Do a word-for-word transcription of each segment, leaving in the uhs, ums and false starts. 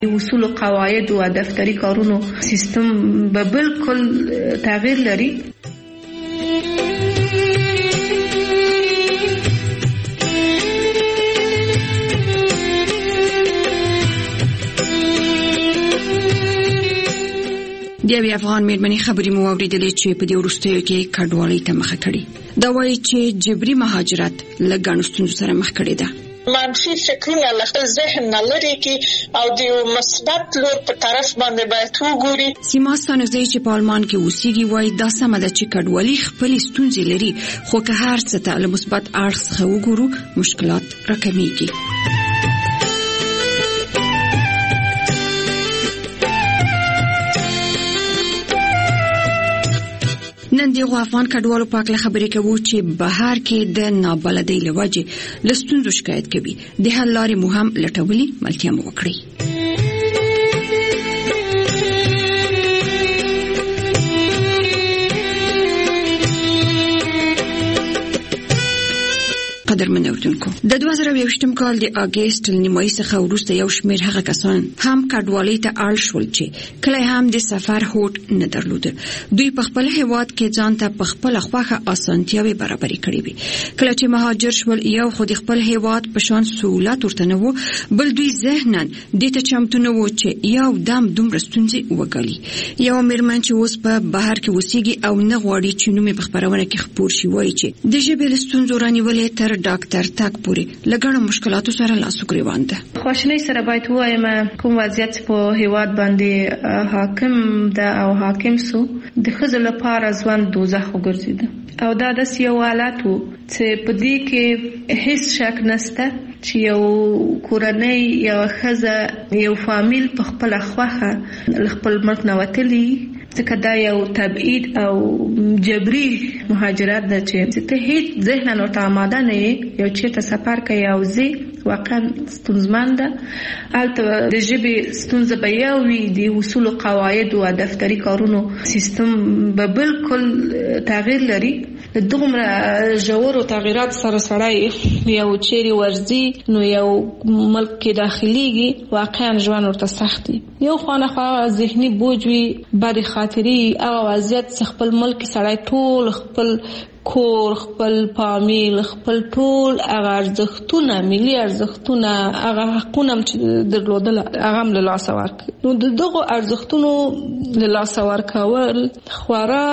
اصول او قواعد او دفتری کارونو سیستم به بالکل تغییر لري. د یوې افغان میرمنې خبرې مو واورېدلې چې په دې وروستیو کې کډوالۍ ته مخه کړې. دا وایي چې جبري مهاجرت له ګڼو ستونزو سره مخ کړې ده. منفي فکرونه له خپل ذهن نه لرې کړي او د یو مثبت لور په طرف باندې باید وګوري. سیما ستانکزی چې په آلمان کې اوسېږي وایي دا سمه ده چې کډوالي خپلې ستونزې لري، خو که هر څه ته له مثبت اړخ څخه وګورو مشکلات راکمېږي. نن دغه افغان کډوالو په اړه خبرې کوو چې بهر کې د نابلدۍ له وجې له ستونزو شکایت کوي. د حل لارې مو هم لټولې، ملتیا مو وکړئ. قدرمن اوردونکو، د دوه زره یوویشتم کال د اگست نیمایي څخه وروسته یو شمېر هغه کسان هم کډوالۍ ته اړ شول چې کله هم د سفر هوډ نه درلود. دوی په خپل هیواد کې ځان ته په خپل خوښه اسانتیاوې برابرې کړې وي. کله چې مهاجر شول، یو خو د خپل هیواد په شان سہولت ورته نه و، بل دوی ذهناً دې ته چمتو نه و چې یو دم دومره ستونزې وګالي. یو میرمن چې اوس په بهر کې اوسېږي او نه غواړي چې نوم یې په خپرونه کې خپور شي، وایي چې د ژبې له ستونزو رانیولې تر ډاکټر تک پورې لګړو مشکلاتو سره لاس وګریوان ده. خواشنۍ سره باید وایم کوم وضعیت په هیواد باندې حاکم ده او حاکم سو د ښځو لپاره ځوان دوزخ وګرځید او دا د یو حالت وو چې په دې کې هیڅ شک نشته چې یو کورنۍ یو ښځه یو فامیل په خپل خوخه خپل ملک نه وتلی، ځکه دا یو تبعید او جبري مهاجرت ده چې ته هیڅ ذهناً ورته آماده نه یې. یو چېرته سفر کوي او ځې واقعا ستونزمن ده. هلته د ژبې ستونزه به یو وي، د اصول او قواعد او دفتري کارونو سیستم به بالکل تغییر لري. د دومره ژورو تغییرات سره سړی یو چیرې ورځي نو یو ملک کې داخليږي، واقعا ژوند ورته سخت دی. یو خوانه خوا ذهني بوج وي، بدې خاطرې، هغه وضعیت خپل ملک سړی ټول خپل کور، خپل فامیل، خپل ټول هغه ارزښتونه، ملي ارزښتونه، هغه حقونه چې درلودل هغه هم له لاسه ورکړي. نو دغه ارزښتونو له لاسه ورکول خورا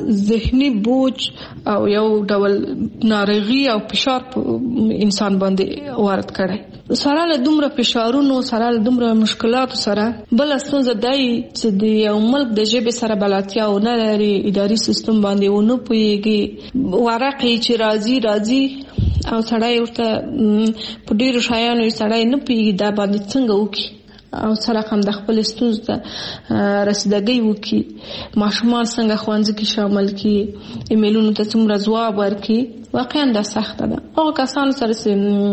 ذهني بوج او یو ډول ناروغي او فشار انسان باندې وارد کړي. سره له دومره فشارونو، سره له دومره مشکلاتو سره بل ستونزه دی چې د یو ملک د ژبې سره بلدتیا نه لري، اداري سیستم باندې ونه پوهېږي، ورقې چې راځي راځي او سړی ورته په ډېرو شیانو یې سړی نه پوهېږي دا باندې څنګه وکړي او سره هم د خپل ستونزو ته رسیدګي وکړي. ماشومان څنګه ښوونځي کې شامل کړي، ایمیلونو ته څومره ځواب ورکړي، واقعا دا سخته ده. هغه کسانو سره چې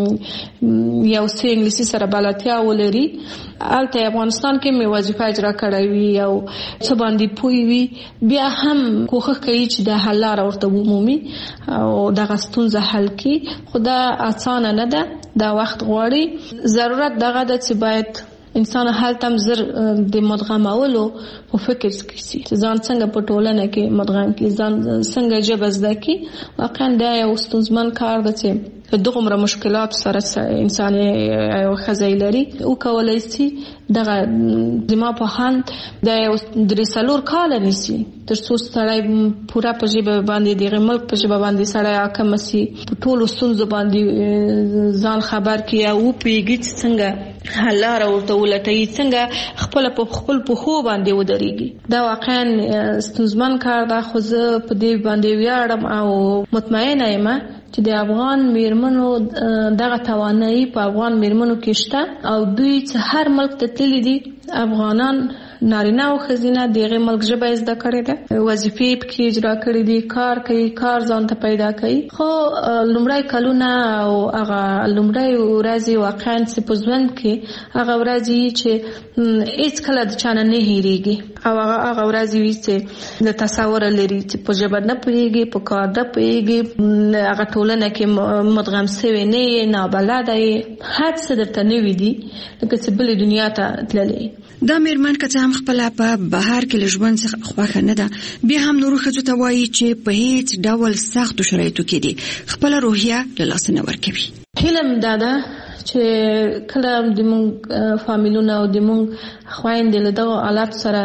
یو څه انګلیسي سره بلدتیا ولري، هلته افغانستان کې مې وظیفه اجرا کړې وي او څه باندې پوه وي، بیا هم کوښښ کوي چې د حل لاره ورته ومومي او دغه ستونزه حل کړي. خو دا اسانه نه ده، دا وخت غواړي. ضرورت دغه ده چې باید انسان هلته هم زر د مدغمولو په فکر کې سي، ځان څنګه په ټولنه کې مدغم کې، ځان څنګه ژبه زده کړي. واقعا دا یو ستونزمن کار دی چې دغه مشکلات سره انسان یو ښځه لري او کولای شي دغه زما په هند د یو درې څلور کاله نیسي تر څو سړی پوره په ژبه باندې دغه ملک په ژبه باندې سړی حاکم شي، په ټولو ستونزو باندې ځان خبر کړي او وپوهېږي چې څنګه حل لاره ورته ولټوي، څنګه خپل په خپل پښو باندې ودرېږي. دا واقعا ستونزمن کار ده، خو زه په دې باندې ویاړم او مطمئنه یم چې د افغان میرمنو دغه توانایي په افغان میرمنو کې شته او دوی چې هر ملک ته تللي دي افغانان نارینه او ښځینه دغه ملک ژبه زده کړې ده، وظیفې پکې اجرا کړې دي، کار کوي، کار ځان ته پیدا کوي. خو لومړی کلونه او هغه لومړی ورځې واقعا چې په ژوند کې هغه ورځې چې هیڅ کله د چانه نه هېریږي او هغه هغه ورځې وي چې د تصور لري چې په ژبه نه پوهېږي، په کار نه پوهېږي، هغه ټولنه کې مدغم سوی نه یې، نابلده یې، هر څه درته نوي دي لکه چې بلې دنیا ته تللی. دا مېرمن که څه هم خپله په بهر کې له ژوند څخه خوښه نه ده، بیا هم نورو ښځو ته وایي چې په هیڅ ډول سختو شرایطو کې دي خپله روحیه له لاسه نه ورکوي. هیله مې دا ده چې کله د مونږ فامیلونه او د مونږ خویندې له دغو حالاتو سره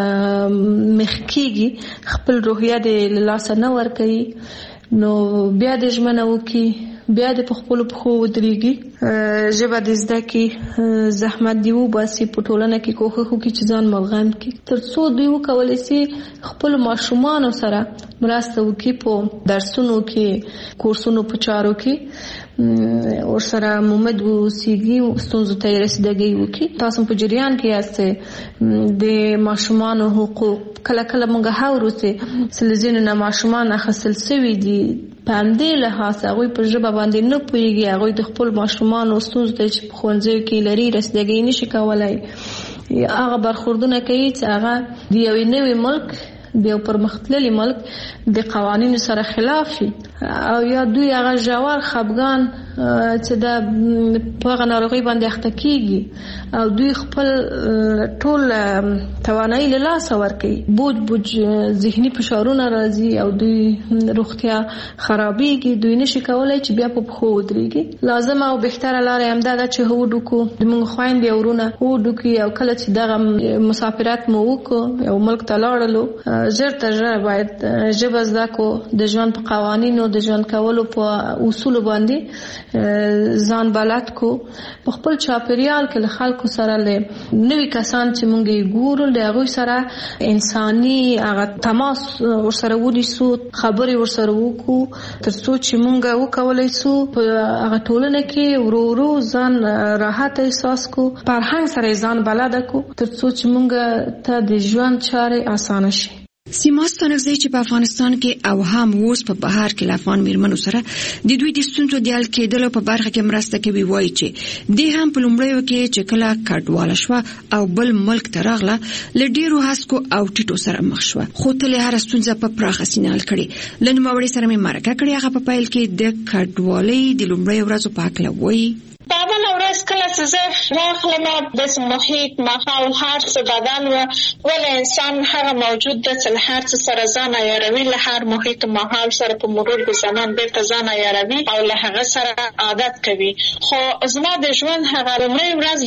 مخ کېږي، خپل روحیه د له لاسه نه ورکوي، نو بیا د ژمنه وکړي، بیا د په خپلو پښو ودرېږي، ژبه د زده کړي، زحمت دی وباسي، په ټولنه کې کوښښ وکړي چې ځان ملغم کړي، تر څو دوی وکولی سي خپلو ماشومانو سره مرسته وکړي په درسونو کې، کورسونو په چارو کې، ورسره مومد اوسېږي، ستونزو ته یې رسیدګي وکړي. تاسو په جریان کې یاستئ د ماشومانو حقوق. کله کله موږ هاورو چې له ځینو نه ماشومان اخیستل سوي دي په همدې لحاظ هغوی په ژبه باندې نه پوهېږي، هغوی د خپلو ماشومانو ستونزو ته چې په ښوونځیو کې لري رسیدګي نشي کولی، هغه برخوردونه کوي چې هغه د یوې نوي ملک، د یو پرمختللي ملک د قوانینو سره خلاف شي، او یا دوی هغه ژور خفګان چې دا په هغه ناروغۍ باندې اخته کېږي او دوی خپل ټول توانایي له لاسه ورکوي، بوج بوج ذهني فشارونه راځي او دوی روغتیا خرابېږي، دوی نشي کولی چې بیا په پښو ودرېږي. لازمه او بهتره لاره یې همدا ده چې هوډ وکړو، زموږ خویندې او ورونه هوډ وکړي، او کله چې دغه مسافرت مو وکړو یو ملک ته لاړلو، ژر تر ژره باید ژبه زده کړو، د ژوند په قوانینو، د ژوند کولو په اصولو باندې ځان بلد کو، په خپل چاپیریال کې له خلکو سره له نوي کسان چې مونږ یې ګورو له هغوی سره انساني هغه تماس ورسره ونیسو، خبرې ورسره وکړو، تر څو چې مونږ وکولی سو په هغه ټولنه کې ورو ورو ځان راحت احساس کو، فرهنګ سره ځان بلد کو، تر څو چې مونږ ته د ژوند چارې اسانه شي. سیما ستانکزی چې په افغانستان کې او هم اوس په بهر کې افغان میرمنو سره د دوی د ستونزو د حل کېدلو په برخه کې مرسته کوي، وایي چې د هم په لومړیو کې چې کله کډواله شوه او بل ملک ته راغله له ډېرو هڅو او ټیټو سره مخ شوه، خو تل یې هره ستونزه په پراخه سینه حل کړې. له نوموړي سره مې مرکه کړې، هغه په پیل کې د کډوالۍ د لومړیو ورځو په هکله وایي. په اوله ورځ کله چې زه راغلم داسې محیط، ماحول، هر څه بدل و، ولې انسان هغه موجود ده چې له هر څه سره ځان عیاروي، له هر محیط و ماحول سره په مرور د زمان بیرته ځان عیاروي او له هغه سره عادت کوي. خو زما د ژوند هغه لومړۍ ورځ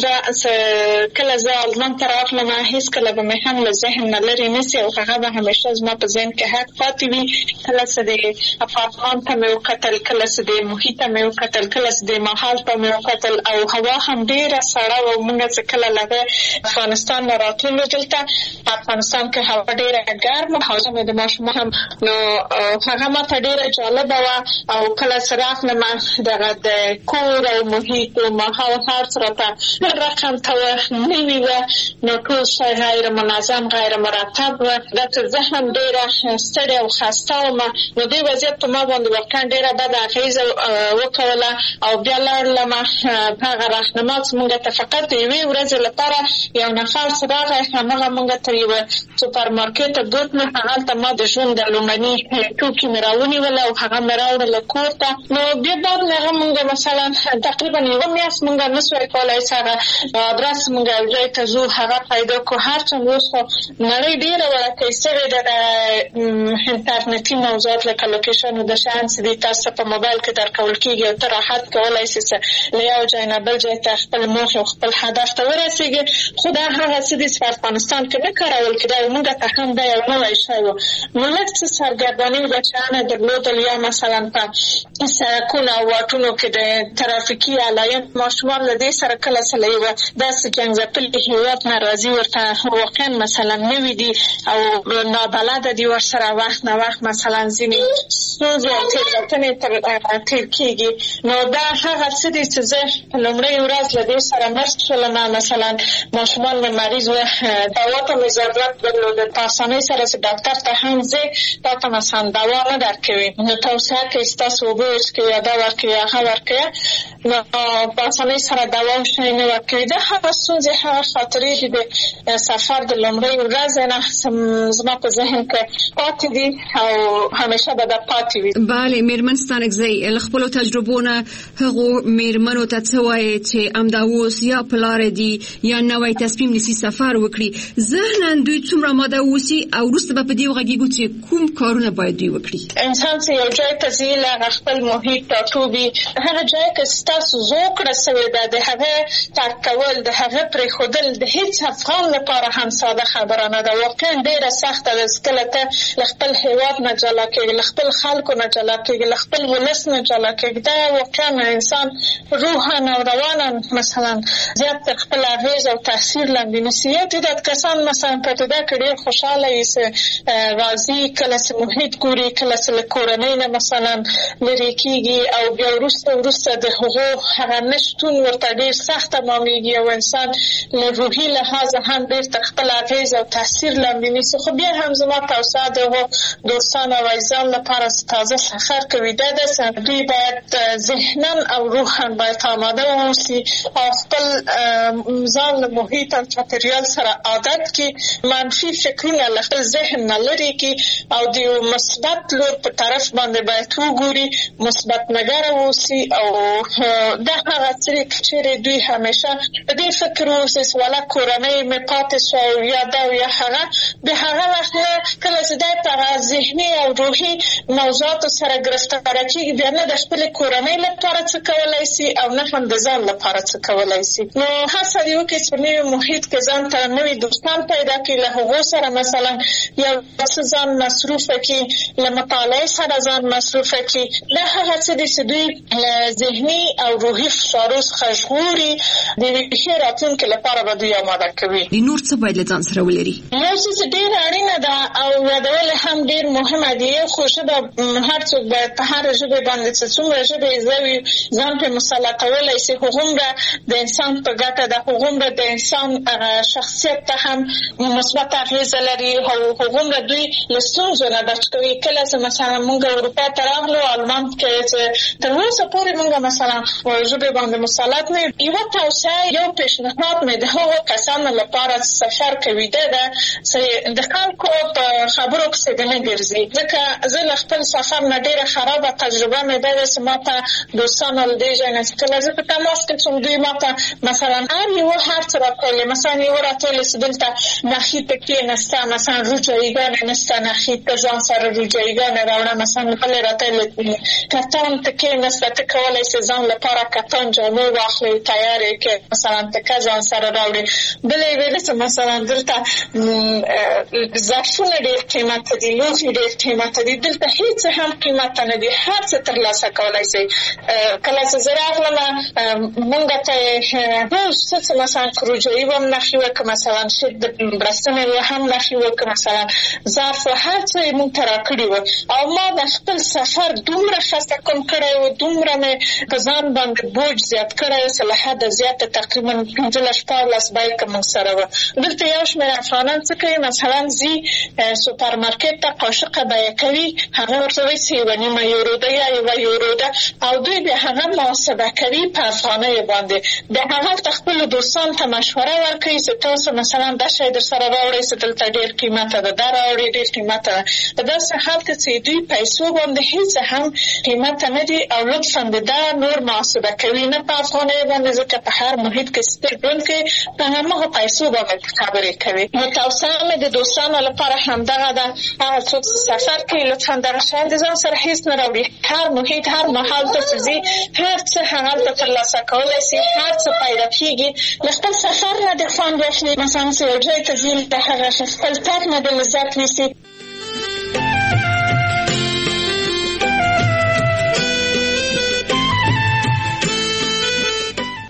به کله زه آلمان ته راغلم هېڅکله به مې هم له ذهن نه لرې نه سي او هغه به همیشه زما په ذهن کې حق پاتې وي. کله چې د اپارتمان ته مې وکتل، کله چې د محیط ته مې وکتل، کله چې د ماحول ته مې وکتل او هوا هم ډیره سړه و. موږ چې کله له افغانستان نه راتلو دلته افغانستان کې هوا ډیره ګرمه، حوزه مې د ماشومان هم نو هغه ماته ډیره جالبه وه او کله چې راغلم دغه د کور او محیط او ماحول هر څه راته رقم ته نوي وه، نو ټول شی غیر منظم، غیر مرتب و. دلته زه هم ډیره ستړې او خسته وم، نو دې وضعیت په ما باندې واقعا ډیره بده اغېزه وکوله او بیا لاړلم هغه راهنما چې موږ ته فقط د یوې ورځې لپاره یو نفر چې راغی، همغه موږ ته یوه سوپر مارکېټ ته بوتلو، هغلته ما د ژوند د لومړني توکي مې راونیول او هغه مې راوړله کور ته. نو بیا بعد له هغه موږ مثلا تقریبا یوه میاشت موږ نه سوی کولی چې هغه ادرس موږ یو ځای ته ځو هغه پیدا کړو. هر څومره اوس خو نړۍ ډېره وړکۍ سوې ده، د انټرنټي موضوعات لکه لوکیشن د شیان چې دي تاسو په موبایل کې درکول کېږي او ته راحت کولی شې چې له یو ځای نه بل ځای ته خپل موخې او خپل هدف ته ورسېږي. خو دا هغه څه دي چې په افغانستان کې نه کارول کېده او موږ ته هم دا یو نوی شی و. نو لږ څه سرګرداني بچیانه درلودل، یا مثلا په سړکونو او واټونو کې د ترافیکي علایم ماشومان له دې سره کله څه له یوه داسې جنګځپلي هېواد نه راځي، ورته واقعا مثلا نوي دي او نابلده دي ورسره، وخت نه وخت مثلا ځینې ستونزې او تېروتنې تېر کېږي. نو دا هغه څه دي چې زه په لومړۍ ورځ له دې سره مست شولم. مثلا ماشومان مې مریض و، دوا ته مې ضرورت درلوده په اسانۍ سره چې ډاکټر ته هم ځې دا ته مثلا دوا نه درکوي نو توصیه کوي ستاسو اوبه وڅښئ یا دا ورکوي هغه ورکوي نو په اسانۍ سره دوا او شی نه ورکوي. دا هغه ستونزې هغه خاطرې دي د سفر د لومړۍ ورځې نه زما په ذهن کې پاتې دي او همیشه به دا پاتې وي. بله میرمن ستانکزی له خپلو تجربو نه هغو میرمنو ته څه وایي چې همدا اوس یا په لاره دي یا نوی تصمیم نیسي سفر وکړي ذهنا دوی څومره آماده اوسي او وروسته به په دې وغږیږو چې کوم کارونه باید دوی وکړي؟ انسان چې یو ځای ته ځي له خپل محیط ټاټوبي هغه ځای کې ستاسو زوکړه سوې ده د هغه ترک کول د هغه پرېښودل د هیڅ افغان لپاره هم ساده خبره نه ده. واقعا ډېره سخته ده کله ته له خپل هېواد نه جلا کېږي له خپل خلکو نه جلا کېږي له خپل ولس نه جلا کېږي. دا واقعا انسان روحا او روانا مثلا زیات تر خپل اغېز او تاثیر لاندې نیسي. یو تعداد کسان مثلا په ابتدا کې ډېر خوشحاله وي چې راځي کله چې محیط ګوري کله چې له کورنۍ نه مثلا لرې کېږي او بیا وروسته وروسته د هغو هغه نشتون ورته ډېر سخت تمامېږي او انسان له روحي لحاظه هم ډېر تر خپل اغېز او تاثیر لاندې نیسي. خو بیا هم زما توصیه د هغو دوستانو او عزیزانو لپاره چې تازه سفر کوي دا ده چې دوی باید ذهنا او روحا باید آماده واوسي او خپل ځان له محیط او چاپېریال سره عادت کړي منفي فکرونه له خپل ذهن نه لرې کړي او د یو مثبت لور په طرف باندې باید وګوري مثبت نګره واوسي او دا هغه څه چیرې دوی همیشه په دې فکر واوسي چې والا کورنۍ مې پاتې شوه او یا دا او یا هغه د هغه وخت نه کله چې دی په هغه ذهني او روحي موضوعاتو سره ګرفتاره کېږي بیا نه د خپلې کورنۍ لپاره څه کولی شي او نه هم د ځان لپاره څه کولی شي. نو هڅه دې وکړي چې په نوي محیط کې ځان ته نوي دوستان پیدا کړي له هغو سره مثلا یو څه ځان مصروفه کړي له مطالعې سره ځان مصروفه کړي. دا هغه څه دي چې دوی له ذهني او روحي فشارو څخه ژغوري د یوې ښې راتلونکې لپاره به دوی آماده کوي. نور څه باید له ځان سره ولري؟ یو څه چې ډېره اړینه ده او یادول هم ډېر مهمه دي یو خو ژبه هر څوک باید په هره ژبې باندې چې څومره ژبې زده وي ځان پرې مسلطولی شي هغومره د انسان په ګټه ده هغومره د انسان شخصیت ته هم مثبت اغېزه لري او هغومره دوی له ستونزو نه بچ کوي. کله چې مثلا موږ اروپا ته راغلو آلمان کې چې تر اوسه پورې موږ مثلا ژبې باندې مسلط نه یو یوه توصیه یو پیشنهاد مې د هغو کسانو لپاره سفر کوي ده ده چې د خلکو په خبرو پسې د نه ګرځي ځکه زه له خپل سفر نه ډېره خرابه تجربه مې ده ده چې ما ته دوستانو له دې ځای نه چې کله زه په تماس کې شوم دوی ما ته مثلا هر یوه هر څه راکړلې مثلا یوه راټولې چې دلته نخي ته کېنسته مثلا روجایګانې نسته نخي ته ځان سره روجایګانې راوړه مثلا بلې راټولې کتان ته کېنسته ته کولی شې ځان لپاره کتان جامې واخلې تیار یې کړې مثلا تکه ځان سره راوړې. بلې یې ویلې چې مثلا دلته ظرفونه ډېر قیمته دي لوښي ډېر قیمته دي دلته هېڅ هم قیمته نه دي هر څه ترلاسه کولی شئ. کله چې زه راغلمه مونږ ته هېڅ څه چې مثلا روجایي به هم نښې وکړه مثلا شید د برستنې به هم نښې وکړه مثلا ظرف هر څه یې مونږ ته راکړي وو او ما د خپل سفر دومره ښایسته کم کړی و دومره مې په ځان باندې بوج زیات کړی و چې له حده زیاته تقریبا پنځلس شپاړلس بایکه مونږ سره وه. دلته یو شمېر افغانان څه کوي مثلا ځي سوپر مارکېټ ته قاشقه بیه کوي هغه ورته وایي چې یوه نیمه یورو ده یا یوه یورو ده او دوی بیا هغه محاسبه کوي په افغانیو باندې بیا هغه ته خپلو دوستانو ته مشوره ورکوي چې تاسو مثلا دا شی در سره راوړئ چې دلته ډېر قیمته ده دا راوړئ ډېر قیمته ده په داسې حال کې چې دوی پیسو باندې هېڅ هم قیمته نه دي او لطفا د دا نور محاسبه کوي نه په افغانیو باندې ځکه په هر محیط کې ستر ژوند کوي په هماغه پیسو باندې خبرې کوي. نو توصیه مې د دوستانو لپاره همدغه ده هغه څوک چې سفر کوي لطفا دغه شیان د ځان سره هېڅ نه راوړي هر محیط هر مهال ته چې ځي هر څه هغلته ترلاسه کولی شي هر څه پیدا کېږي له خپل سفر نه د خوند واخلي مثلا چې یو ځای ته ځي د هغه خپل تګ نه د لذت نیسي.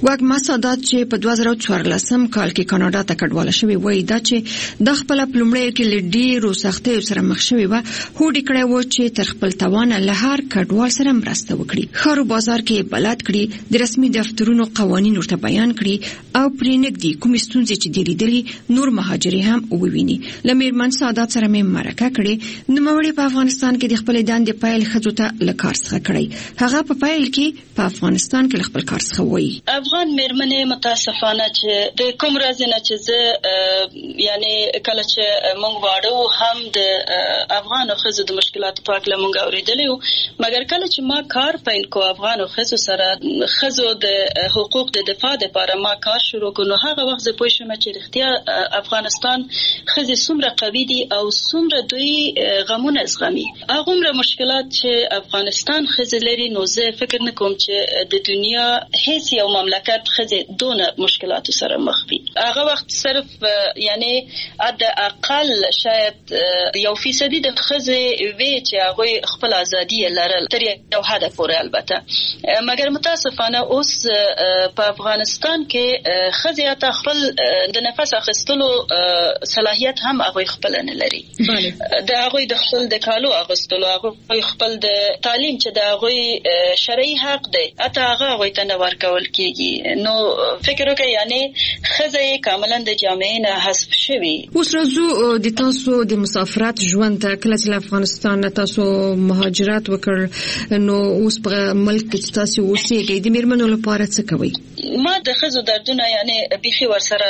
واګما سادات چې په دوه زره څوارلسم کال کې کاناډا ته کډواله شوی وای دا چې د خپل پلمړی کې لډیرو سختیو سره مخ شوی و هوډ کړی و چې تر خپل توان له هر کډوال سره مرسته وکړي خارو بازار کې بلد کړي د رسمي دفترونو قوانين ورته بیان کړي او پرېنګ دي کوم ستونزې چې د لیدلې نور مهاجري هم وویني لمیرمن سادات سره مې مرکه کړي نوموړي په افغانستان کې د خپل دندې پایل خځو ته لکار څخه کړی هغه په پایل کې په افغانستان کې خپل کار څخه وایي افغان میرمنې متاسفانه چې د کوم راز نه چې زه یعنی کله چې مونږ واړو هم د افغان خزو د مشکلاتو په اړه مونږ اوریدلیو مګر کله چې ما کار پیل کو افغان خزو سره خزو د حقوق د دفاع لپاره ما کار شروع کړو هغه وخت زه پوه شوم چې اختیار افغانستان خزي څومره قوي دي او څومره دوی غمونه زغمي هغه مشکلات چې افغانستان خزي لري نو زه فکر نه کوم چې د دنیا هیڅ یو مملکت خزي دونه مشکلات سره مخ وي هغه وخت صرف یعنی د اقل شاید یو فیصدي د خزي وی چې هغه خپل ازادي لرل تر یو حد پورې البته مګر متاسفانه اوس په افغانستان کې خزي ته خپل د نفس اخیستلو صلاحیت هم هغه خپل نه لري د هغه د خپل د کالو اغستلو هغه خپل د تعلیم چې د هغه شرعي حق دی اته هغه هغه ته نه ورکول کیږي نو فکر وکړئ یعنی خزه کاملا د جامعې نه حذف شوی اوس راځو د تاسو د مسافرت ژوند ته کله چې افغانستان تاسو مهاجرت وکړ نو اوس په ملک کې تاسو اوسېږئ د میرمنو لپاره څه کوي ما د خزو دردونه یعنی بيخي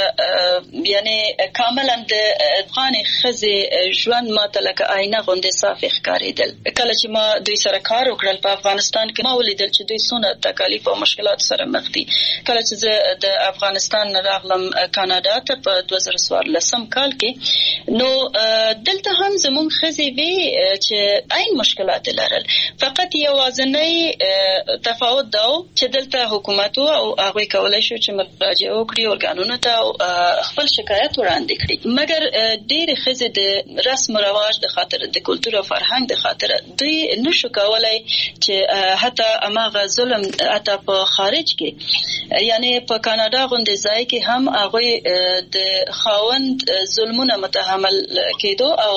ورسره یعنی کاملا د افغان خزه ژوند ما ته لکه آینه غوندې صاف ښکارېدل کله چې ما دوی سره کار وکړل په افغانستان کې ما ولیدل چې دوی څونه تکالیف او مشکلات سره مخ دي کله چې زه د افغانستان راغلم کاناډا ته په دوه زره څوارلسم کال کې نو دلته هم زموږ خزي وی چې عین مشکلات لرل فقط یوازنی تفاوت دا چې دلته حکومت او هغه کولای شو چې مراجعه وکړي اورګانونو ته خپل شکایت وړاندې کړي مګر ډېر خزي د رسم او رواج د خاطر د کلتور او فرهنګ د خاطر دوی نشو کولای چې حتی اماغه ظلم حتی په خارج کې یعنی په کاناډا غونډې ځای کې هم هغه د خاوند ظلمونه متحمل کېدو او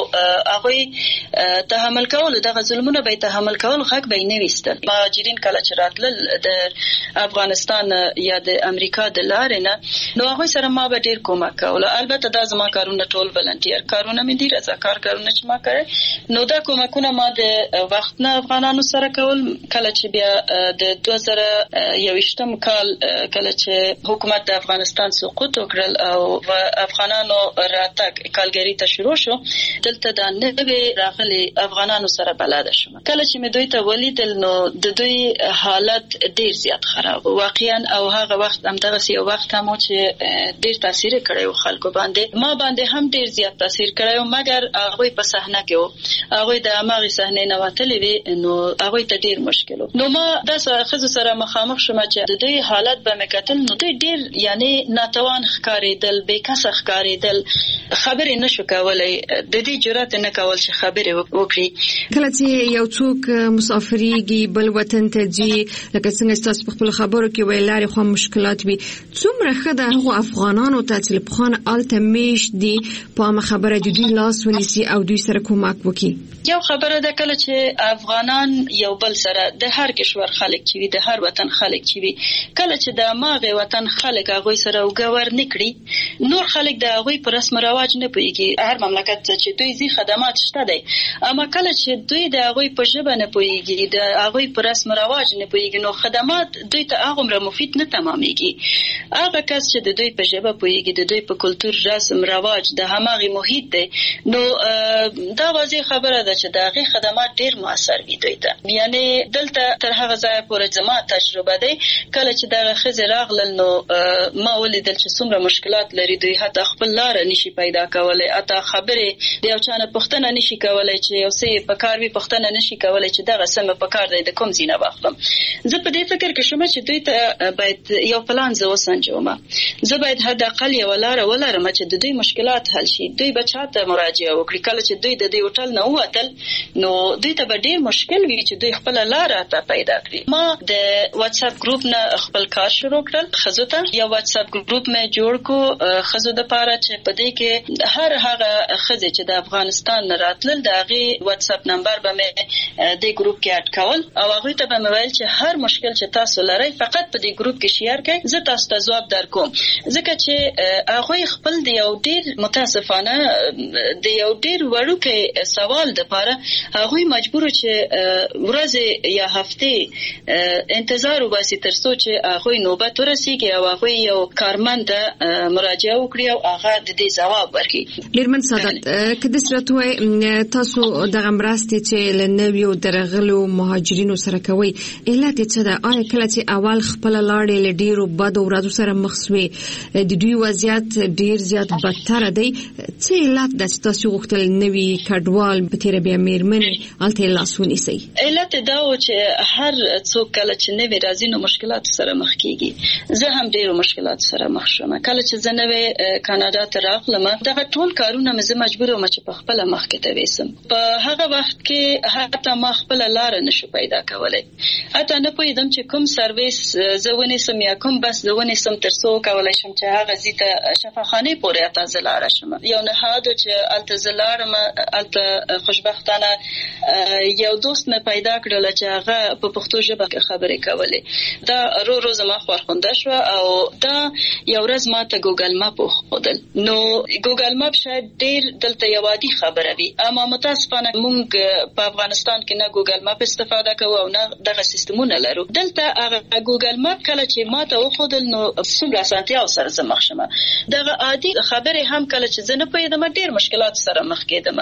هغه تحمل کول دغه ظلمونه به تحمل کول حق به نه وستل مهاجرین کله چې راتلل د افغانستان یا د امریکا د لارې نه نو هغه سره ما به ډیر کومک کول البته دا زما کارونه ټول ولنټیر کارونه مې دي رضاکار کارونه چې ما کړې نو دا کومکونه ما د وخت نه افغانانو سره کول کله چې بیا د دوه زره یوویشتم کال کله چې حکومت د افغانستان سقوط وکړل او افغانانو راتګ کالګری ته شروع شو دلته د نوې راغلي افغانانو سره بلد شوم کله چې مې دوی ته ولیدل نو د دوی حالت ډیر زیات خراب واقعا او هغه وخت هم دغه یو وخت هم چې ډیر تاثیر کړی خلکو باندې ما باندې هم ډیر زیات تاثیر کړی مګر هغه په صحنه کې وو هغه د اماغي صحنه نه وتلې وي نو هغه ته ډیر مشکل نو ما د خزو سره مخامخ شوم چې د دوی حالت به مکتل نو دوی ډیر یعنی ناتوان ښکارېدل بیکسه ښکارېدل خبرې نشو کولای د دې جرأت نه کول چې خبرې وکړي کله چې یو څوک مسافرېږي بل وطن ته ځي لکه څنګه تاسو په خپل خبرو کې ویلاري خو مشکلات وي څومره خدای هغه افغانانو ته چې په خان الته میش دي په خبره د دوی لاس ونیسي او دوی سره کومک وکړي یو خبره ده کله چې افغانان یو بل سره د هر کشور خلک چې وي د هر وطن خلک چې وي کله چې د ماغه وطن خلک هغه سره وګور نکړي نور خلک د هغه پر رسم رواج نه پويږي هر مملکت چې دوی زی خدمات شته دي اما کله چې دوی د هغه په ژبه نه پويږي د هغه پر رسم رواج نه پويږي نو خدمات دوی ته هغه مفید نه تمامېږي هغه کس چې د دوی په ژبه پويږي د دوی په کلتور رسم رواج د هماغي محیط دی نو دا واضح خبره ده چې دغه خدمات ډیر موثر وي دوی ته یعنی دلته تر هغه ځای پورې زما تجربه ده کله چې دغه خزر راغلل نو ما ولیدل چې څومره مشکلات لري دوی حتی خپل لار نشي پیدا کولای اته خبره د یو چانه پښتنه نشي کولای چې یو څه په کار وي پښتنه نشي کولای چې دغه سم په کار دی د کوم زینه واخلم زه په دې فکر کې شوم چې دوی ته باید باید یو پلان زه وسنجوم. زه باید حد اقل یو لار ولرم چې د دوی مشکلات حل شي. دوی به چاته مراجعه وکړي. کله چې دوی د دې هوټل نه ووتل نو دوی ته به ډیر مشکل وي چې دوی خپل لار ته پیدا کړي. ما د واتس اپ ګروپ نه خپل کار شروع کړل. خزو ته یو واتس اپ ګروپ مې جوړ کو خزو د پاره چې په دې کې هر هغه خزې چې د افغانستان نه راتلل د هغه واتس اپ نمبر به مې د ګروپ کې اډ کول او هغه ته به مې ویل چې هر مشکل چې تاسو لرئ فقط په دې ګروپ کې شیر کړئ، زه تاسو ته ځواب درکوم. ځکه چې هغه خپل د یو ډیر متاسفانه د یو ډیر وړوکی سوال د پاره هغه مجبور چې ورځ یا هفته انتظار وباسي تر څو چې هغه نوبت ورسیږي او هغه یو کارمند مراجعه وکړي او هغه د دې ځواب ورکړي. ډیرمن سعادت کله چې تاسو د غمراستي چې لنویو درغلو مهاجرینو سره کوي علت څه ده؟ آیا کله چې اول خپل لاړې لډیرو بد ورځو سره مخ شوي د دوی وضعیت ډیر زیات بدتر دی، څه علت د تاسو غوښتل نوی کډوال په تیر بیا میرمنې الته لاسونی سي؟ علت دا و چې هر څوک کله چې نوی راځي نو مشکلات سره مخ کیږي. زه هم ډیرو مشکلات سره مخ شوم. کله چې زه نوی کاناډا ته راغلم دا ټول کارونه مې زه مجبور وم چې په خپل مخ کې ته وېسم. په هغه وخت کې حتی ما خپل لار نشو پیدا کولای. حتی نه پوهیدم چې کوم سرویس زه ونیسم یا کوم بس زه ونیسم تر څو کولای شم چې هغه زیته شفاخانه پورې اته زلاره شم. یو نه هادو چې الته زلاره ما الته خوشبختانه یو دوست مې پیدا کړل چې هغه په پښتو ژبه خبرې کولې. دا رو رو زما خورخونده شو او دا یو ورځ ما ته ګوګل ماپ وښودل. نو ګوګل ماپ شاید ډیر دلته یو عادي خبره وي اما متاسفانه موږ په افغانستان کې نه ګوګل ماپ استفاده کوو او نه دغه سیستمونه لرو. دلته هغه ګوګل ماپ کله چې ما ته وښودل نو څومره اسانتیا سره زه مخ شم. دغه عادي خبره هم کله چې زه نه پوهیدم ډیر مشکلات سره مخ کېدم.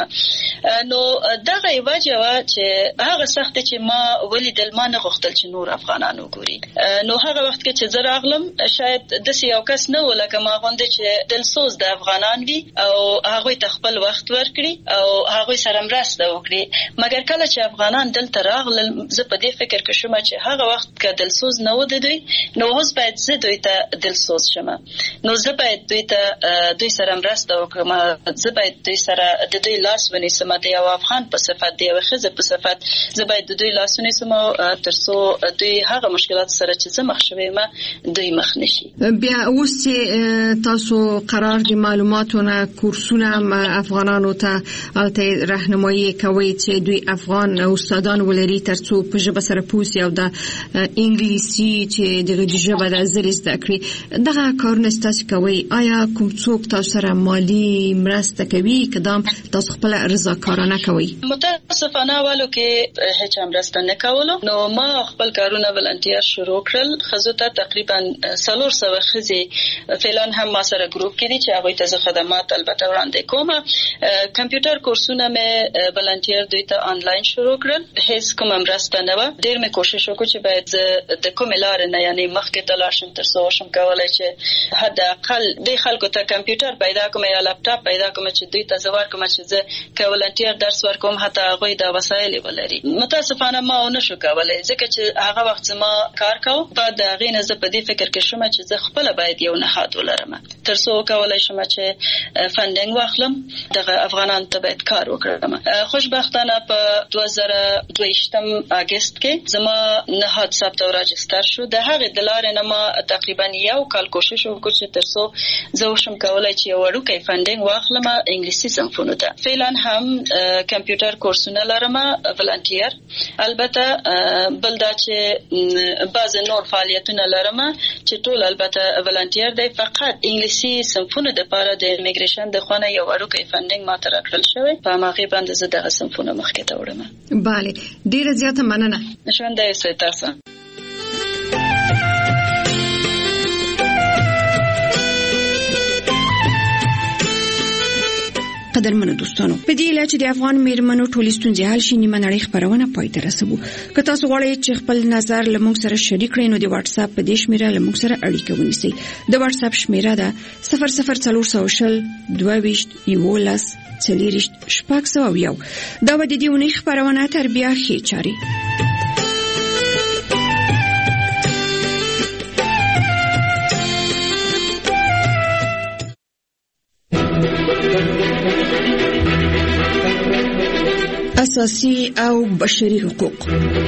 نو دغه وجه وا چې هغه سخت چې ما ولیدل ما نه غوښتل چې نور افغانانو ګوري. نو هغه وخت کې چې زه راغلم شاید د یو کس نه ولکه ما غونډه چې دلسوز د افغانان وي او هغه ته خپل وخت ورکړي او هغه سره مرسته وکړي. مګر کله چې افغانان دلته راغلل زه په دې فکر کې شوم چې هغه وخت کې دلسوز نه و دوی نو اوس باید زه دوی ته دلسوز شم. نو زه باید دوی ته دوی سره مرسته وکړم. زه باید دوی سره د دوی لاس ونیسم د یو افغان په صفت د یو ښځې په صفت. زه باید د دوی لاس ونیسم تر څو دوی هغه مشکلات سره چې زه مخ شوم دوی مخ نشي. بیا اوس چې تاسو قرار دي معلوماتونه کورسونه افغانانو ته الته راهنمایي کوي چې دوی افغان استادان ولري تر څو په ژبه سره پوسی او د انګلیسي چې دغه ژبه د زری زده کړي. دغه کارونه تاسو کوي. آیا کوم څوک تاسو سره مالی مرسته کوي کدام تاسو خپل رضاکارانه کوي؟ متاسفانه والو کې هیڅ مرسته نه کولو. نو ما خپل کارونه ولنټیر شروع کړل. خزو ته تقریبا څلور سوه خزې فعلا هم ما سره ګروپ کې دي چې هغه ته خدمات البته وړاندې کوم. کمپیوټر کورسونه مې ولنټیر دوی ته آنلاین شروع کړل. هیڅ کوم مرسته نه و. ډیر مې کوشش وکړ چې باید د کوم لار نه یعنی مخکې ته لاړ شم تر څو شم کولای چې حد اقل د خلکو ته کمپیوټر پیدا کوم یا لپټاپ پیدا کوم چې دوی ته زوار کوم چې زه کولنټیر درس ورکوم حتی هغه د وسایل ولري. متاسفانه ما نه شو کولای ځکه چې هغه وخت ما کار کاوه. بعد هغه نه زه په دې فکر کې شوم چې زه خپل باید یو نهاد ولرم تر څو کولای شم چې فندینګ واخلم دغه افغانان ته باید کار وکړم. خوشبختانه په دوه زره دوهشتم اگست کې زما نهاد ثبت او راجستر شو. د هغه د لارې نه ما تقریبا یو کال کوشش وکړ چې تر څو زه وشم کولای چې یو وړوکی فندینګ واخلم انګلیسي صنفونو ته. فعلا هم کمپیوټر کورسونه لرم ولنټیر. البته بل دا چې بعض نور فعالیتونه لرم چې ټول البته ولنټیر دی. فقط انګلیسي صنفونو د لپاره د ایمیګریشن د خونه یو وړوکی فندینګ ما ته راکړل شوی. په هغه باندې زه دغه صنفونه مخکې ته وړم. بله ډیره زیاته مننه. ژوندی اوسئ تاسو. قدرمنو دوستانو په دې لاره چې د افغان میرمنو ټولې ستونزې حل شي نیمه نړۍ خبرونه پای ته رسوو. که تاسو غواړئ چې خپل نظر له موږ سره شریک کړئ نو د واتس اپ په دې شمیره له موږ سره اړیکه ونیسئ. د واتس اپ شمیره ده صفر صفر څلور سوه شل دوه ویشت یولس څلوېښت شپږ سوه یو. دا به د دې اونۍ خبرونه تر بیا ښې چارې. اساسي او بشري حقوق.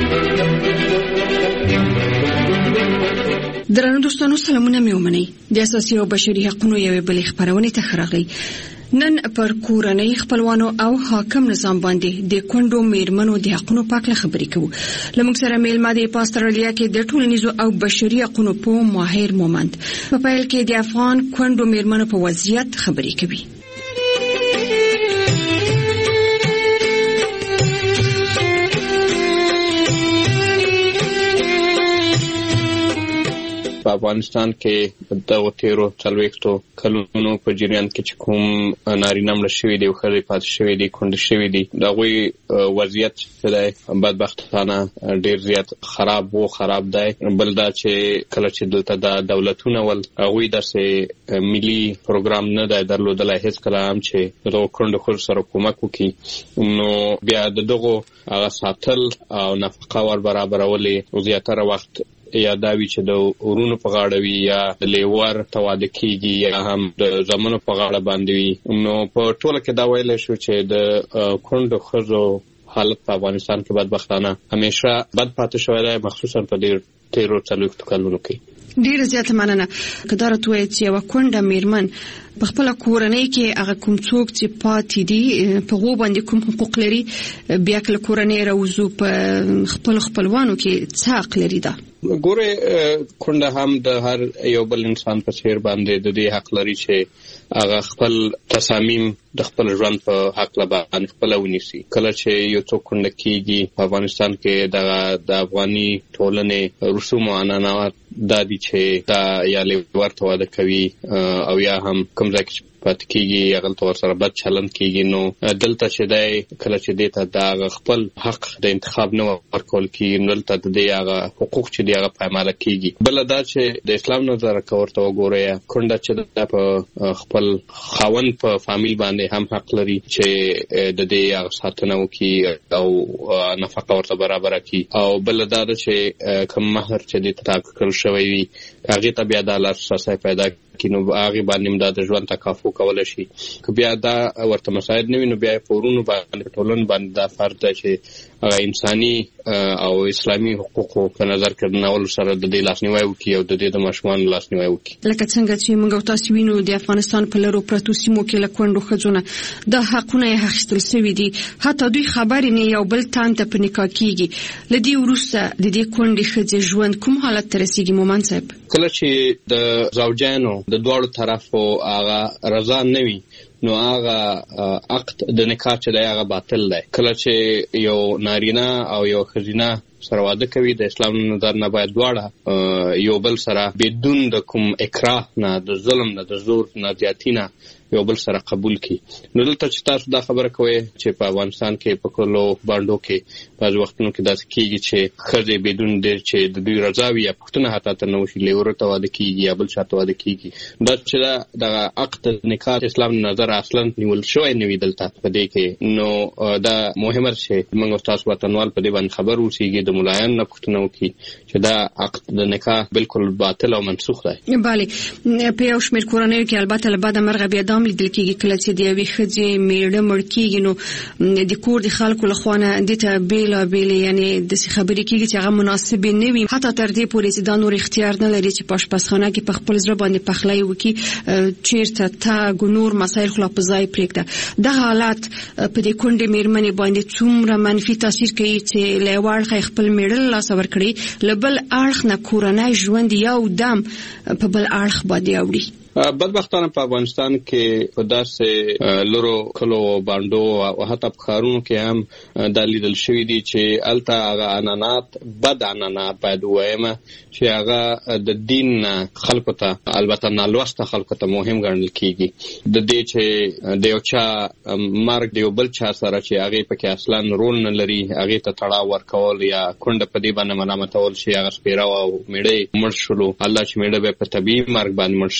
درنو دوستانو سلامونه مې ومنئ. د اساسي او بشري حقوقو یوې بلې خبرونه ته خراغلی. نن پر کورنۍ خپلوانو او حاکم نظام باندې د کونډو میرمنو د حقوقو په اړه خبرې کوو. لمونږ سره میلمه د پاسترالیا کې د ټولنیزو او بشري حقوقو په ماهر مومند په پیل کې د افغان کونډو میرمنو په وضعیت خبرې کوي. په افغانستان کې د تیرو څلوېښتو کلونو په جریان کې چې کوم نارینه مړه شوي دي او ښځې پاتې شوي دي کونډې شوي دي د هغوی وضعیت چې دی بدبختانه ډېر زیات خراب و خراب دی. بل دا چې کله چې دلته د دولتونه ول هغوی داسې ملي پروګرام نه دی درلودلی هېڅکله هم چې د دغو کونډو ښځو سره کومک وکړي نو بیا د دغو هغه ساتل او نفقه ور برابرولې زیاتره وخت یا دا وی چې د ورونو په غاړه وي یا د لیور تواده کیږي یا هم د زمونو په غاړه باندې وي. نو په ټوله کې دا ویل شو چې د کونډو ښځو حالت په افغانستان کې بدبختانه همیشه بد پاتې شوی دی مخصوصا په دې تیرو څلوېښتو کلونو کې. ډیر زیات مننه. کدارت وایي چې یو کونډه میرمن په خپل کورنۍ کې هغه کوم څوک چې پاتې دي په غو باندې کوم حقوق لري بیا کله کورنۍ راوځو په خپل خپلوانو کې څه حق لري. دا ګوره کونډه هم د هر یو بل انسان په څیر باندې د دې حق لري چې هغه خپل تصامیم د خپل ژوند په حق له باندې خپل ونیسي. کله چې یو څوک کونډه کیږي په افغانستان کې د د افغاني ټولنې رسوم او عنعنات دا دي چې دا یا لیور ته واده کوي او یا هم کوم ځای کې پاتې کیږي هغه ته ورسره بد چلند کیږي. نو دلته چې دی کله چې دی ته د خپل حق د انتخاب نه ورکول کیږي نو دلته د دې هغه حقوق چې دی هغه پایماله کیږي. بل دا چې د اسلام نظر کورته وګورئ کونډه چې په خپل خاوند په فامیل باندې هم حق لري چې د دې هغه ساتنه وکړي او نفقه ورته برابر کړي. او بل دا چې کوم مہر چې دی ټاکل شوی وي هغه ته بیا د لاسرسي پیدا کینو هغه باندې د ژوند تکافو کول شي. که بیا دا ورته مساعد نه وي نو بیا پورونو باندې ټولن باندې دا فرض ده چې هغه انساني او اسلامي حقوقو په نظر کې نول سره د دې لاسنیوي وکړي او د دې د ماشومان لاسنیوي وکړي. لکه څنګه چې موږ تاسو وینو د افغانستان په لرو پرتو سیمو کې لکوندو خځونه د حقونه یې اخیستل شوي دي حتی دوی خبرې نه یو بل تان ته په نکاح کیږي. لدی وروسته د دې کونډې ښځې ژوند کوم حالت ته رسیږي مومن صاحب؟ کله چې د زوجانو د دوړو طرفو هغه رضا نه وي نو هغه عقد د نکاح چې دی هغه باطل دی. کله چې یو نارینه او یو ښځینه سره واده کوي د اسلام نظر نه باید دواړه یو بل سره بدون د کوم اکراه نه د ظلم نه د زور نه زیاتی نه یو بل سره قبول کی. نو دلته چې تاسو دا خبره کوئ چې په افغانستان کې په کلو باندې کې بعض وختونو کې داسې کیږي چې ښځې بدون د چې د دوی رضا وي یا پوښتنه حتی ته نه وشي لیور ته واده کیږي یا بل چاته واده کیږي. دا چې د عقد نکاح اسلام نظر اصلا نیول شوی نه وي دلته په دې کې. نو دا مهمه چې موږ تاسو وطنوال په دې باندې خبر اوسئ د ملایان نه پوښتنه وکړي چې دا عقد د نکاح بالکل باطل او منسوخ دی. بله په یو شمېر کورنیو کې البته له بده مرغه بیا هم لیدل کېږي کله چې د یوې ښځې میړه مړ کېږي نو د کور د خلکو له خوا نه دې ته بېلابېلې یعنې داسې خبرې کېږي چې هغه مناسبې نه وي حتی تر دې پورې چې دا نور اختیار نه لري چې په اشپزخانه کې په خپل زړه باندې پخلی وکړي چېرته تګ نور مسایل خو لا په ځای پرېږده. دغه حالت په دې کونډې مېرمنې باندې څومره منفي تاثیر کوي چې له یوه اړخه خپل میړه له لاسه ورکړي له بل اړخ نه کورنی ژوند یو دم په بل اړخ باندې اوړي. بدبختانه په افغانستان کې په داسې لرو کلو باندو او حتی په ښارونو کې هم دا لیدل شوي دي چې هلته هغه عنعنات بد عنعنات باید ووایم چې هغه د دین خلکو ته البته نالوسته خلکو ته مهم ګڼل کېږي. د دې چې د یو چا مرګ د یو بل چا سره چې هغې پکې اصلا رول نه لري هغې ته تړاو ورکول یا کونډه په دې باندې ملامتول چې هغه سپېره او میړه یې مړ شولو الله چې میړه به په طبیعي مرګ باندې مړ شوی وي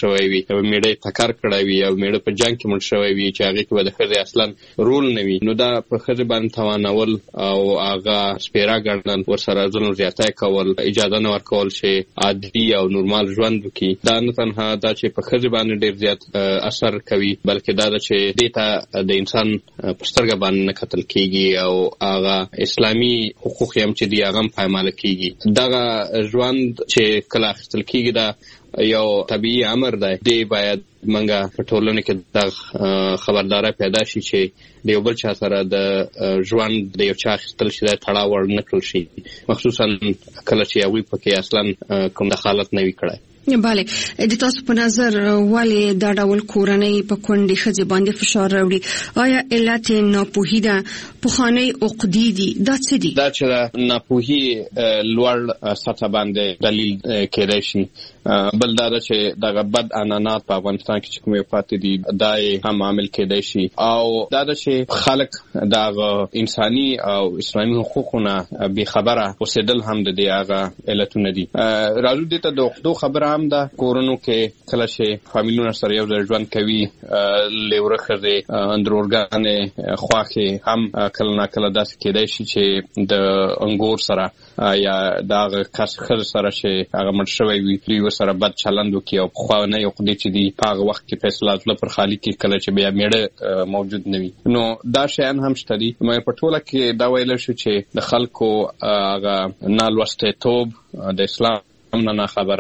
میړه ټکر کړی وي او میړه په جنگ کې مړ شوی وي چې هغه کې به د ښځې اصلا رول نه وي، نو دا په ښځې باندې توانول او هغه سپیره ګڼل، ورسره ظلم زیاتی کول، اجازه نه ورکول چې عادي او نورمال ژوند وکړي. دا نه تنها دا چې په ښځې باندې ډېر زیات اثر کوي، بلکې دا ده چې دې ته د انسان په سترګه باندې نه کتل کېږي او هغه اسلامي حقوق هم چې دي هغه هم پایماله کېږي. دغه ژوند چې کله اخیستل کېږي دا یو طبیعي امر دی، دی باید منګه په ټولنه کې د خبرداري پیدا شي چې د یو بل چا سره د ژوند د یو چا اخیستل شي د تړاو ور نه کړل شي، مخصوصا کله چې هغوی پکې اصلا کوم دخالت نه وي کړی. بله، د تاسو په نظر ولې دا ډول کورنۍ په کونډې ښځې باندې فشار راوړي؟ آیا علت ناپوهي ده، پخوانۍ عقدې دي، دا څه دي؟ دا چې ناپوهي لوړ سطح باندې دلیل کېدای شي. بل دا ده چې دغه بد عنعنات په افغانستان کې چې کومې پاتې دي دا یې هم عامل کېدای شي، او دا ده چې خلک دغه انساني او اسلامي حقوقونه بې خبره اوسېدل هم د دې هغه علتونه دي. راځو دې ته د عقدو خبره هم ده. کورونو کې کله چې فامیلونه سره یو ځای ژوند کوي، لیوره ښځې، اندرورګانې، خواښې هم کله ناکله داسې کېدای شي چې د انګور سره یا د هغه کس ښځې سره چې هغه مړ شوی وي دوی ورسره بد چلند وکړي او پخوانۍ عقدې چې دي په هغه وخت کې فیصله زړه پر خالي کړي کله چې بیا میړه موجود نه وي. نو دا شیان هم شته دي. مګر په ټوله کې دا ویلی شو چې د خلکو هغه نالوستیتوب، د اسلام نه نه خبره،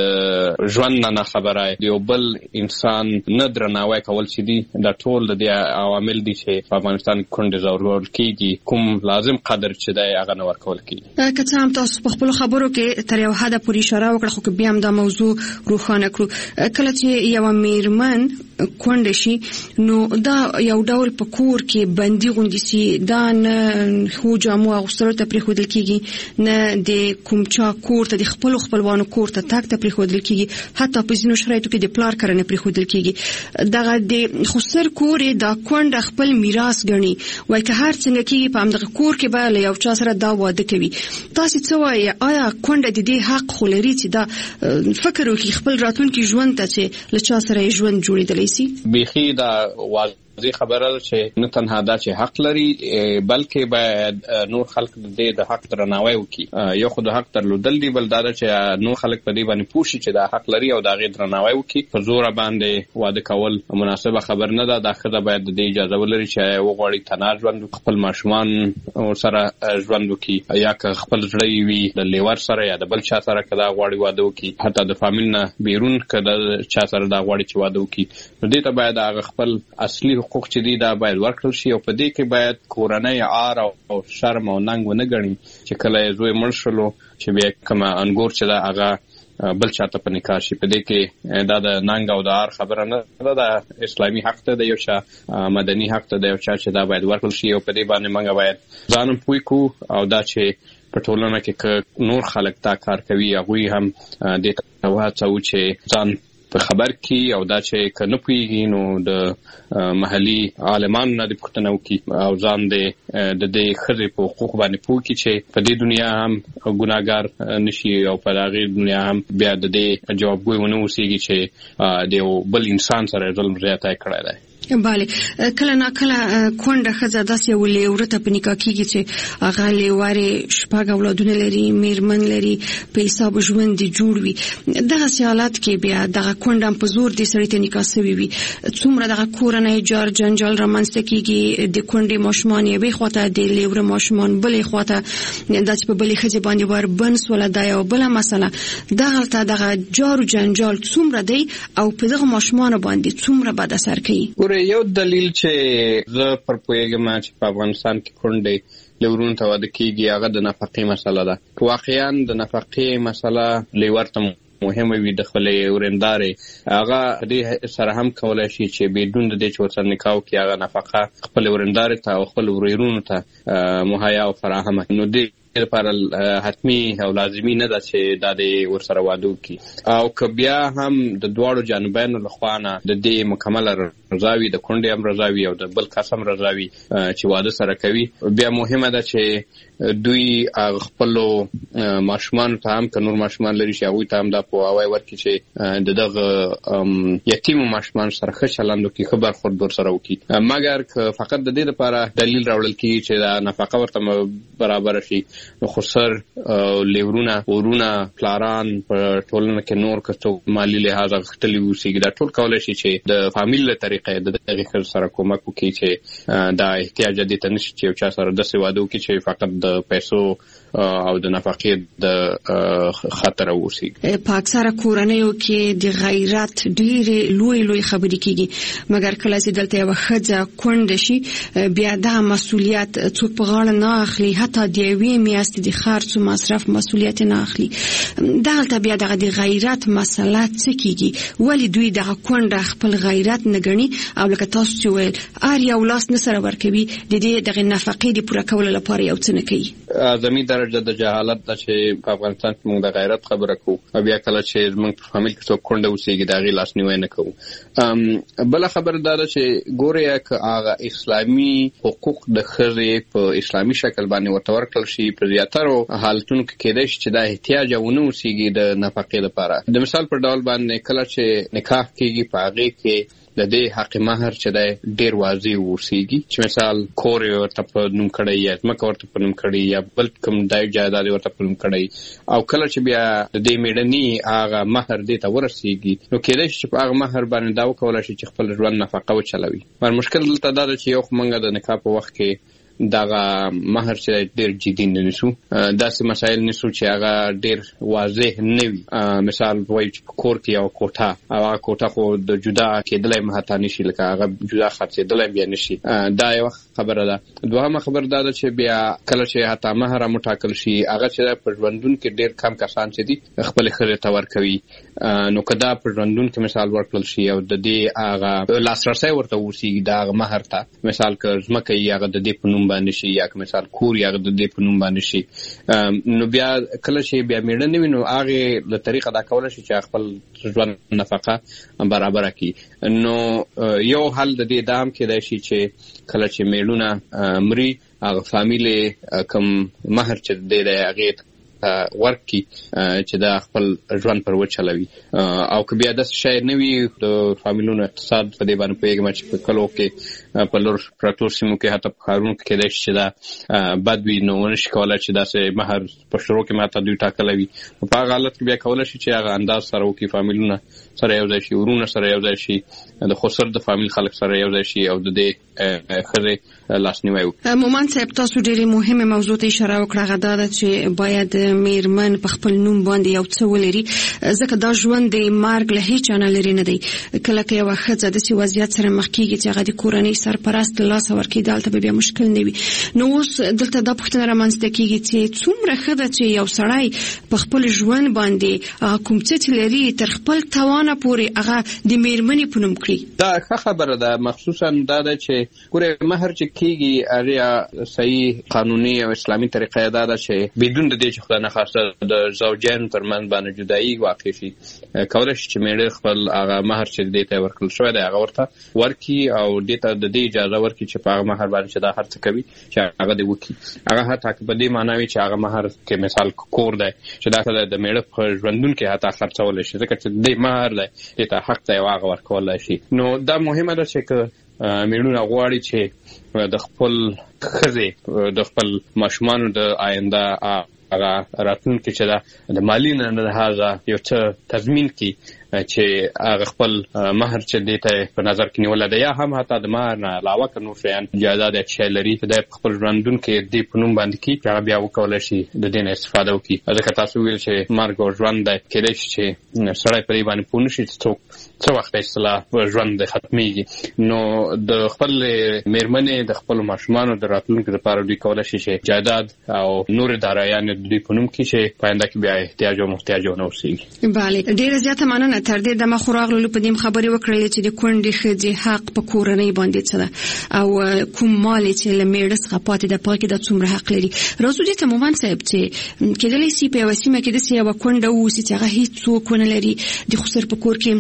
د ژوند نه نه خبره، د یو بل انسان نه درناوی کول چې دي، دا ټول د دې عوامل دي چې په افغانستان کې کونډې ځورول کېږي، کوم لازم قدر چې دی هغه نه ورکول کېږي. که څه هم تاسو په خپلو خبرو کې تر یو حده پورې اشاره وکړه، خو که بیا هم دا موضوع روښانه کړو. کله چې یوه میرمن کونډه شي نو دا یو ډول په کور کې بندي غوندې سي، دا نه ښو جامو اغوستلو ته پرېښودل کېږي، نه د کوم چا کور ته د خپلو خپلوانو کور ته تګ ته پرېښودل کېږي، حتی په ځینو شرایطو کې د پلار کره نه پرېښودل کېږي. دغه د خسر کور یې دا کونډه خپل میراث ګڼي، وایي که هر څنګه کېږي په همدغه کور کې به له یو چا سره دا واده کوي. تاسې څه وایي؟ آیا کونډه د دې حق خو لري چې دا فکر وکړي خپل راتلونکي ژوند ته چې له چا سره یې ژوند جوړېدلی سي؟ بیخي دا واضح زی خبره ده چې نه تنها دا چې حق لري بلکې باید نور خلک د دې د حق درناوی وکړي. یو خو د حق درلودل دی، بل دا ده چې نور خلک په دې باندې پوه شي چې دا حق لري او د هغې درناوی وکړي. په زوره باندې واده کول مناسبه خبر نه ده. دا ښځه باید د دې اجازه ولري چې وغواړي تنها ژوند وکړي، خپل ماشومان سره ژوند وکړي، یا که خپل زړه وي د لیور سره یا د بل چا سره که دا غواړي واده وکړي، حتی د فامیل نه بیرون که د چا سره دا غواړي چې واده وکړي، نو دې ته باید هغه خپل اصلي حقوق چې دي دا باید ورکړل شي. او په دې کې باید کورنۍ عار او شرم او ننګ ونه ګڼي چې کله یې زوی مړ شلو چې بیا کومه انګور چې ده هغه بل چاته په نکاح شي. په دې کې دا د ننګ او د عار خبره نه ده، د اسلامي حق ته د یو چا مدني حق ته د یو چا چې دا باید ورکړل شي. او په دې باندې موږ باید ځان هم پوه کړو او دا چې په ټولنه کې که نور خلک دا کار کوي هغوی هم دې ته وهڅوو چې ځان په خبر کی او دا چې که نه پوهېږي نو د محلي عالمانو نه دې پوښتنه وکړي او ځان دې د دې ښځې په حقوقو باندې پوه کړي چې په دې دنیا هم ګناهګار نه شي او په هغې دنیا هم بیا د دې جوابګوی ونه اوسېږي چې د یو بل انسان سره ظلم زیاتی کړی دی. بله، کله نا کله کونډه ښځه داسې یو لیوره ته په نکاح کېږي چې هغه لیورې شپږ اولادونه لري، میرمن لري، په حساب ژوند یې جوړ وي. دغسې حالت کې بیا دغه کونډه هم په زور دې سړي ته نکاح سوي وي، څومره دغه کورنی جار جنجال رامنځته کېږي، د کونډې ماشومان یوې خواته، د لیوره ماشومان بلې خواته، دا چې په بلې ښځې باندې وربند سوله دا یوه بله مسله. دغلته دغه جار جنجال څومره دی او په دغه ماشومانو باندې څومره بد اثر کوي؟ یو دلیل چې زه پر پوهېږم چې په افغانستان کې کونډې لیورونو ته واده کېږي هغه د نفقې مسله ده. که واقعا د نفقې مسله لیور ته مهمه وي د خپلې ورندارې، هغه دې سره هم کولی شي چې بدون د دې چې ورسره نکاح وکړي هغه نفقه خپلې ورندارې ته او خپلو ورورونو ته مهیا او فراهمه. نو دې لپاره حتمی او لازمي نه ده چې دا دې ورسره واده وکړي. او که بیا هم د دواړو جانبینو لخوا نه د دې مکمله رضا وي، د کونډې هم رضا وي او د بل کس هم رضا وي چې واده سره کوي، بیا مهمه ده چې دوی خپل ماشومان ته هم که نور ماشومان لري چې هغوی ته هم دا پوهاوی ورکړي چې د دغه یتیمو ماشومان سره ښه چلند وکړي، ښه برخورد ورسره وکړي. مګر که فقط د دې لپاره دلیل راوړل کېږي چې دا نفقه ورته برابره شي، نو خسر لیورونه ورونه پلاران په ټولنه کې نور که څوک مالي لحاظ غښتلي اوسېږي، دا ټول کولی شي چې د فامیل له طریقې د دغې ښځې سره کومک وکړي چې دا احتیاج دې ته نه شي چې یو چا سره داسې واده وکړي چې فقط د پیسو او د نفقې د خطر اوسېږي. په اکثره کورنیو کې د غیرت ډېرې لوی لوی خبرې کېږي، مګر کله چې دلته یوه ښځه کونډه شي بیا دا مسؤلیت څوک په غاړه نه اخلي، حتی د یوې میاشتې د خرڅ او مصرف مسؤلیت نه اخلي. دلته بیا دغه د غیرت مسله څه کېږي؟ ولې دوی دغه کونډه خپل غیرت نه ګڼي او لکه تاسو چې ویل هر یو لاس نه سره ورکوي د دې دغه نفقې د پوره کولو لپاره یو څه نه کوي؟ اعظمي درجه د جهالت ده چې په افغانستان کې موږ د غیرت خبره کوو او بیا کله چې موږ په فامیل کې څوک کونډه اوسېږي د هغې لاسنیوی نه کوو. بله خبره دا ده چې ګورې که هغه اسلامي حقوق د ښځې په اسلامي شکل باندې ورته ورکړل شي، په زیاترو حالتونو کې کېدای شي چې دا احتیاج ونه اوسېږي د نفقې لپاره. د مثال په ډول باندې کله چې نکاح کېږي په هغې کې د دې حق مهر چې دی ډېر واضح اوسېږي، چې مثال کور یې ورته په نوم کړی یا ځمکه ورته په نوم کړی یا بل کوم ځای جایداد ورته په نوم کړی، او کله چې بیا د دې مېړني هغه مهر دې ته ورسېږي نو کېدای شي چې په هغه مهر باندې دا وکولی شي چې خپل ژوند نفقه وچلوي. پر مشکل دلته دا ده چې یو خو موږ د نکاح په وخت کې دغه مهر چې ډېر جدي نه نیسو، داسې مسایل نیسو چې هغه ډېر واضح نه وي. مثال وایي چې په کور کې یو کوټه او هغه کوټه خو د جدا کېدلی حتی نه شي، لکه هغه جدا خرڅېدلی بیا نه شي. دا یوه خبره ده. دوهمه خبره دا ده چې بیا کله چې حتی مهر هم وټاکل شي، هغه چې په ژوندون کې ډېر کم کسان چې دي خپلې ښځې ته ورکوي، نو که دا په ژوندون کې مثال ورکړل شي او د دې هغه لاسرسی ورته اوسېږي د هغه مهر ته، مثال که ځمکه یې هغه د دې په نوم باندې شي یا که مثال کور یې هغه د دې په نوم باندې شي، نو بیا کله چې بیا میړه نه وي نو هغې له طریقه دا کولی شي چې خپل ژوند نفقه برابره کړي. نو یو حل د دې دا هم کېدای شي چې کله چې میړونه مري هغه فامیل کوم مهر چې دی دی هغې ورکړي چې دا خپل ژوند پر وچلوي. او که بیا داسې شی نه وي د فامیلونو اقتصاد په دې باندې پوهېږم چې په کلو کې په لور پرتو سیمو کې حتی په ښارونو کې کېدای شي چې دا بد وي، نو ونه شي کولی چې داسې مهر په شروع کې ماته دوی ټاکلی وي. په هغه حالت کې بیا کولی شي چې هغه انداز سره وکړي، فامیلونه سره یو ځای شي، ورونه سره یو ځای شي، د خسر د فامیل خلک سره یو ځای شي او د دې ښځې لاسنیوی وکړي. مومن صاحب تاسو ډېرې مهمه موضوع ته اشاره وکړه، هغه دا ده چې باید میرمن په خپل نوم باندې یو څه ولري، ځکه دا ژوند د مرګ له هیچا نه لرې نه دی. کله که یوه ښځه داسې وضعیت سره مخ کېږي چې هغه د کورنۍ سرپرست له لاسه ورکړي، دلته به بیا مشکل نه وي. نو اوس دلته دا پوښتنه رامنځته کېږي چې څومره ښه ده چې یو سړی په خپل ژوند باندې هغه کوم څه چې لري تر خپل توانه پورې هغه د میرمنې په نوم کړي. دا ښه خبره ده، مخصوصا دا ده چې ګورې مهر چې کېږي هغې صحیح قانوني او اسلامي طریقه یې دا ده چې بدون د دې چې خدای نخواسته د زوجین ترمنځ باندې جدایي واقع شي، کولی شي چې میړه خپل هغه مهر چې دې ته ورکړل شوی دی هغه ورته ورکړي او دې ته د دې اجازه ورکړي چې په هغه مهر باندې چې دا هر څه کوي چې هغه دې وکړي. هغه حتی که په دې معنا وي چې هغه مهر کې مثال کور دی چې دا د میړه په ژوندون کې حتی خرڅولی شي، ځکه چې دې مهر دی دې ته حق دی او هغه ورکولی شي. نو دا مهمه ده چې که میړونه غواړي چې د خپل ښځې د خپل ماشومانو د آینده هغه راتلونکي چې دا د مالي نه لحاظه یو څه تضمین کړي چې هغه خپل مهر چې دې ته په نظر کې نیولی دی، یا هم حتی د مهر نه علاوه که نور شیان جایداد یا شی لري چې دی په خپل ژوندون کې دې په نوم باندې کړي چې هغه بیا وکولی شي د دې نه استفاده وکړي. ځکه تاسو ویل چې مرګ او ژوند دی، کېدای شي چې سړی په دې باندې پوه نه شي چې څوک څه وخت اصطلاح ژوند دی ختمېږي. نو د خپل میرمنې د خپلو ماشومانو د راتلونکي لپاره دوی کولی شي چې جایداد او نورې داراییانې د دوی په نوم کړي چې په آینده کې بیا احتیاج او محتاج ونه اوسېږي. بله، ډېره زیاته مننه. تر دې دمه خو راغلو په دې خبرې وکړلې چې د کونډې ښځې حق په کورنۍ باندې څه ده او کوم مال چې له میړه څخه پاتې ده په هغې کې دا څومره حق لري. راځو دې ته مومن صاحب چې کېدلی شي په یوه سیمه کې داسې یوه کونډه واوسي چې هغه هېڅ څوک ونه لري، د خسر په کور کې هم څوک نه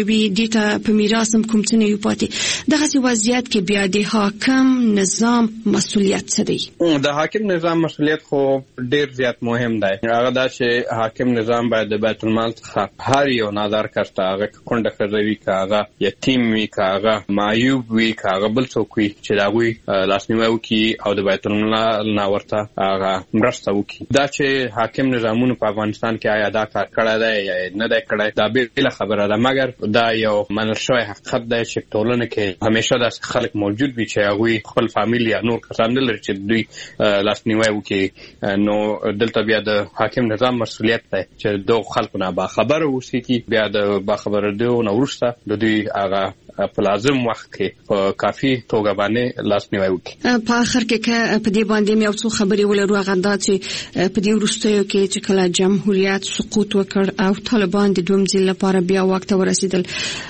وي دیته په میراث کوم څه نه یو پاتې دغه سی وضعیت کې بیا د حاکم نظام مسؤلیت څه دی؟ د حاکم نظام مسؤلیت خو ډیر زیات مهم دی. هغه دا چې حاکم نظام باید د بیت المال څخه هر یو نادار کسته هغه کونډه کوي که هغه یتیم وي که هغه معیوب وي که هغه بل څوک وي چې د هغوی لاسنیوی وکړي او د بیت المال نه ورته هغه مرسته وکړي. دا چې حاکم نظامونو په افغانستان کې آیا دا کار کړی دی یا نه دی کړی دا بېله خبره ده، مګر دا یو منل شوی حقیقت دی چې ټولنه کې همیشه داسې خلک موجود وي چې هغوی خپل فامیل یا نور کسان نه لري چې دوی لاسنیوی وکړي. نو دلته بیا د حاکم نظام مسؤلیت دی چې دغو خلکو نه باخبره اوسېږي، بیا د باخبره دیو نه وروسته د دوی هغه په لازم وخت کې په کافي توګه باندې لاسنیوی وکړي. په آخر کې که په دې باندې مې یو څو خبرې ولرو هغه دا چې په دې وروستیو کې چې کله جمهوریت سقوط وکړ او طالبان د دویم ځل لپاره بیا واک ته ورسېدل،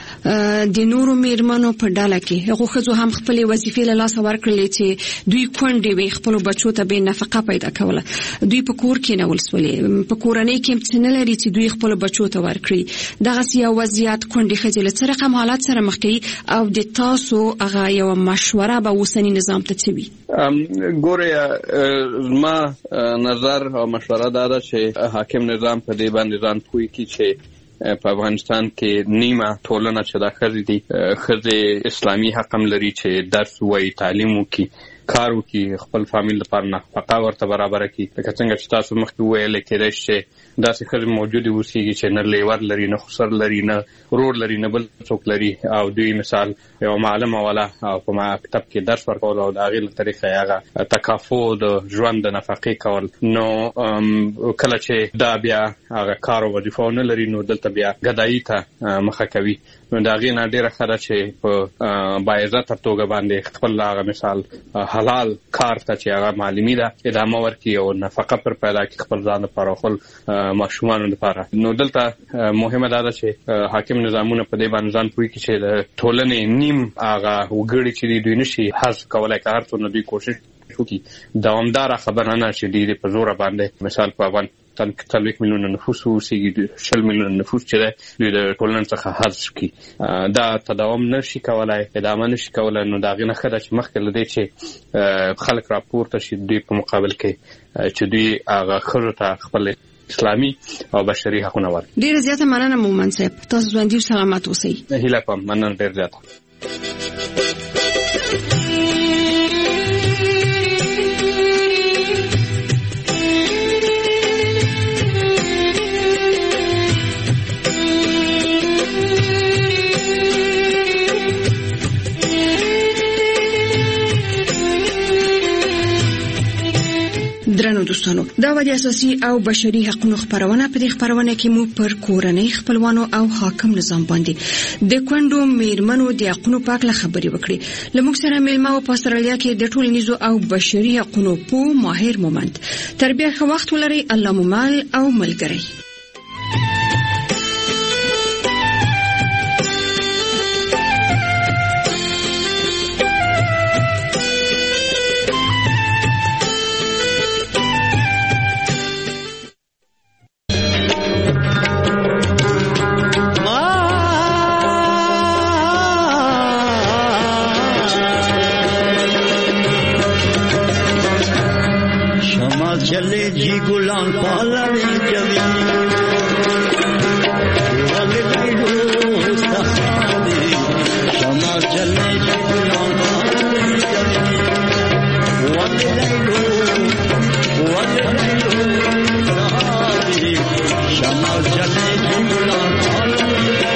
د نورو میرمنو په ډله کې هغه ښځو هم خپل وظیفې له لاسه ورکړلې چې دوی کونډې وي، خپل بچو ته به نفقه پیدا کوله، دوی په کور کې نه ولسولې، په کورنۍ کې څه نه لري چې دوی خپل بچو ته ورکړي. دغه یو وضعیت کونډې ښځې له څه رقم حالات سره مخ کوي او د تاسو هغه یو مشوره به اوسنی نظام ته څه وي؟ ګوره ما نظر او مشوره دا ده چې حاکم نظام په دې باندې ځان پوه کړي چې په افغانستان کې نیمه ټولنه چې دا ښځې دي، ښځې اسلامي حق هم لري چې درس ووایي، تعلیم وکړي، کار وکړي، خپل فامیل لپاره نفقه ورته برابره کړي. لکه څنګه چې تاسو مخکې وویل کېدای شي چې داسې ښځې موجودې اوسېږي چې نه لیور لري، نه خسر لري، نه ورور لري، نه بل څوک لري، او دوی مثال یو معلمه والا او په مکتب کې درس ورکول او د هغې له طریقه یې هغه تکافو د ژوند د نفقې کول. نو کله چې دا بیا هغه کار او وظیفه نه لري نو دلته بیا ګدایي ته مخه کوي. نو د هغې نه ډېره ښه ده چې په باعزته توګه باندې خپل هغه مثال حلال کار ته چې هغه معلمي ده ادامه ورکړي او نفقه پر پیدا کړي خپل ځان لپاره او خپل ماشومانو لپاره. نو دلته مهمه دا ده چې حاکم نظامونه په دې باندې ځان پوه کړي چې د ټولنې نیم هغه وګړي چې دي دوی نشي حذف کولی، که هر څومره دوی کوشش وکړي. دوامداره خبره نه چې دوی په زوره باندې مثال په افغانستان کې څلوېښت میلیونه نفوس اوسېږي، شل میلیونه نفوس چې دی دوی د ټولنې څخه حذف کړي. دا تداوم نه شي کولی، ادامه نه شي کولی. نو د هغې نه ښه ده چې مخکې له دې چې خلک راپورته شي دوی په مقابل کې چې دوی هغه ښځو ته خپل اسلامي او بشري حقونه ورکړي. ډېره زیاته مننه مومن صاحب، تاسو ژوندي او سلامت اوسئ. هیله کوم، مننه ډېر زیاته. درنو دوستانو، دا و د اساسي او بشري حقوقو خبرونه. په دې خبرونه کې مو پر کورنۍ خپلوانو او حاکم نظام باندې د کونډو میرمنو د حقوقو په اړه خبرې وکړې. لموږ سره میلمه او په استرالیا کې د ټولنیزو او بشري حقوقو په ماهر مومند. تربیه ښه وخت ولري. الله مو مال او ملګری. चले जी गुलाम पालन जवी वाले लाइलो सहाबी शमा चले जी गुलाम पालन जवी वाले लाइलो वाले लाइलो सहाबी शमा चले जी गुलाम पालन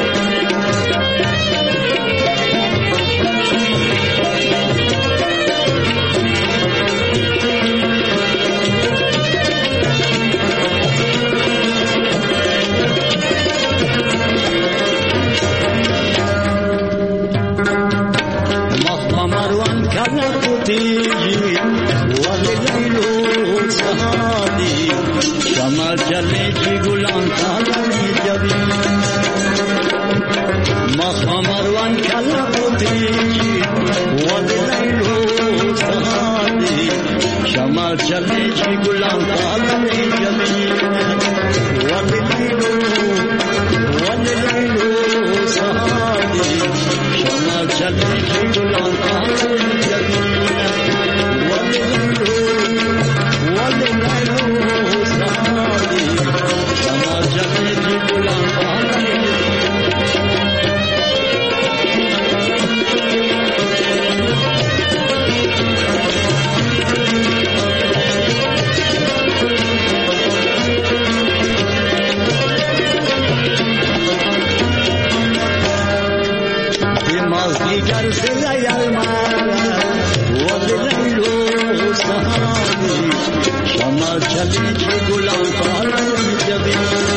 चले जी गुलाम साली जबी मखा मरवान चला होती वाले लाइलो सहादी शमाल चले जी गुलाम साली जबी वाले लाइलो वाले लाइलो सहादी سهانی شما چلی چه گلان کارم جبین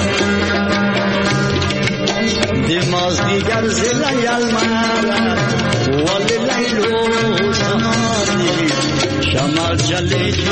دماز دیگر زلیل مرد ولی لیلو سهانی شما چلی